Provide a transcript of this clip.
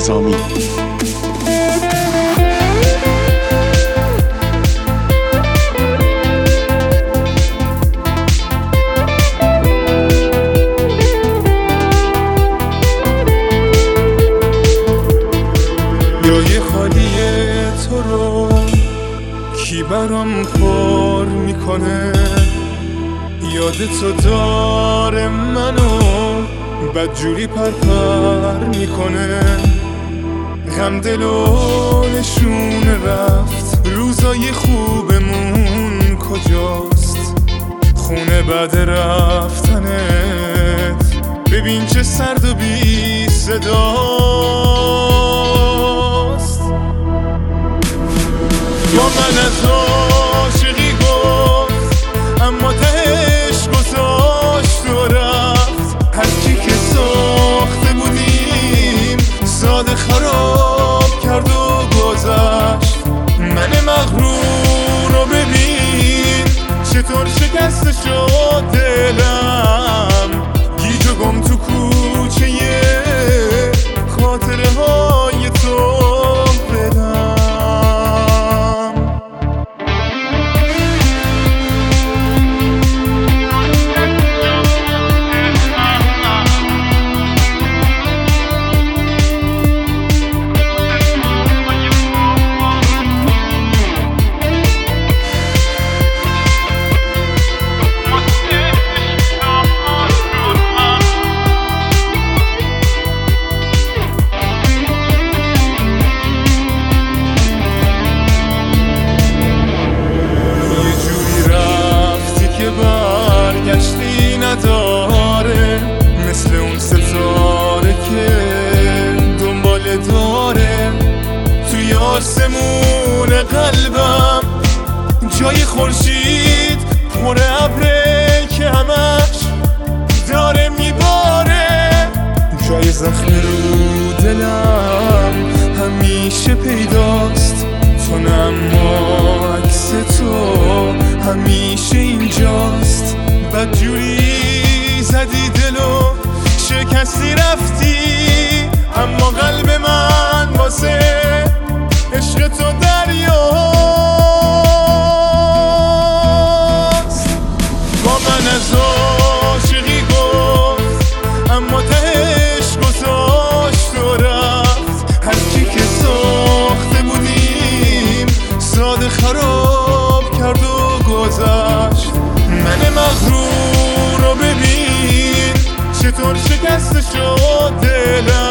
نظامی. جای خالی تو رو کی برام پر میکنه؟ یاد تو داره منو بدجوری پرپر میکنه. غم دل و نشون رفت، روزای خوبمون کجاست؟ خونه بعد رفتنت ببین چه سرد و بی صداست. با من از عاشقی گفت اما تهش گذاشت و رفت. هر کی که ساخته بودیم ساده خراب کرد و گذشت. من مغرور رو ببین چطور شکسته شد دلم، گیج و گم تو کوچه خاطره های تو بدم. برگشتی نداره مثل اون ستاره که دنبال داره توی آسمون قلبم. جای خورشید پر ابره که همش داره میباره. جای زخم رو دلم همیشه پیداست، تو نه اما عکس تو همیشه اینجاست. بدجوری زدی دلو شکستی رفتی، اما قلب من واسه عشق تو دریاست. با من از عاشقی گفت اما تهش گذاشت و رفت. هر کی که ساخته بودیم ساده خراب کرد و گذشت. من مغرور رو ببین چطور شکسته شد دلم،